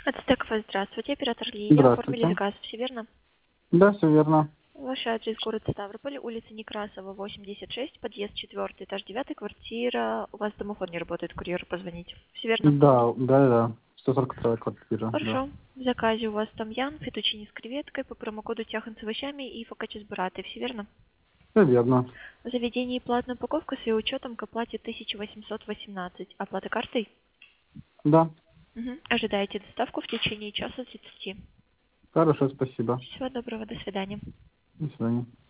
Ацтекова, здравствуйте. Оператор линии. Оформили Здравствуйте. заказ. Все верно? Да, все верно. Ваш адрес город Ставрополь, улица Некрасова, 86, подъезд 4, этаж 9, квартира. У вас домофон не работает, курьеру позвонить. Все верно? Да. 142 квартира, да. Хорошо. В заказе у вас там ян, фетучини с креветкой, по промокоду тяхан с овощами и фокаччи с бурратой. Все верно? Все верно. В заведении платная упаковка с ее учетом к оплате 1818. Оплата картой? Да. Мгм. Ожидаете доставку в течение часа 30. Хорошо, спасибо. Всего доброго, до свидания. До свидания.